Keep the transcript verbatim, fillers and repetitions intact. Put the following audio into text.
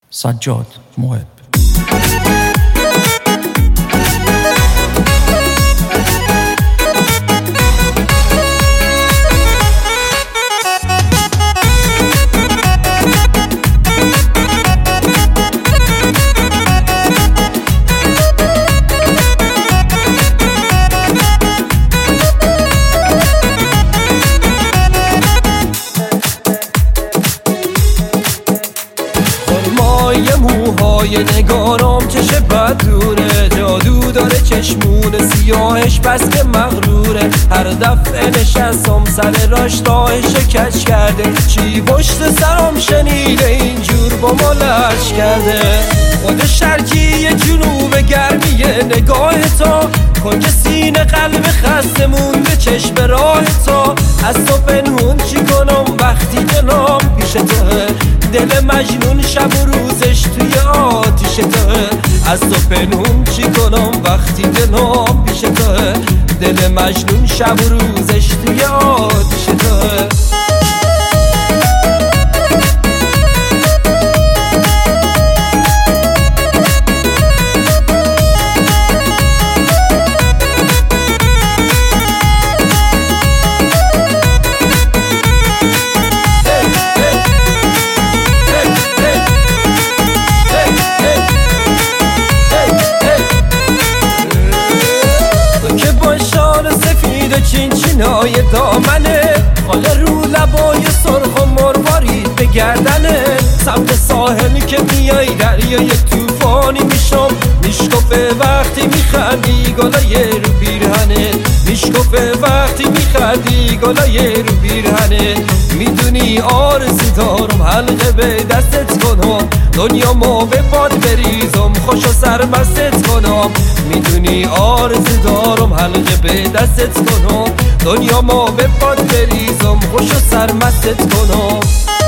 سجاد محب. یه موهای نگارم چش بدونه، جادو داره چشمون سیاهش بس که مغروره. هر دفعه نشستم سر راشتاهش کچ کرده، چی پشت سرم شنیده اینجور با ما لش کرده. خود شرکی جنوب گرمیه نگاه تا، کنج سینه قلب خسته مونده چشم راه تا. از تو پنهون چی کنم وقتی دلم پیش توه، دل مجنون شب و روزش توی آتیش توه. از تو پنهون چی کنم وقتی دلم پیش توه، دل مجنون شب و روزش توی آتیش توه. چینچینای دامنه، خال رو لبای سرخ و مروارید به گردنه. سمت ساحل که میای دریای توفانی میشم، میشکفه وقتی میخندی گلای رو پیرهنه. میشکفه وقتی میخندی گلای رو پیرهنه. میدونی آرزو دارم حلقه به دستت کنم، دنیا ما به باد بریزم خوش و سرمستت کنم. میدونی آرزو دارم حلقه به دستت کنم، دنیا ما به باد بریزم خوش و سرمستت کنم.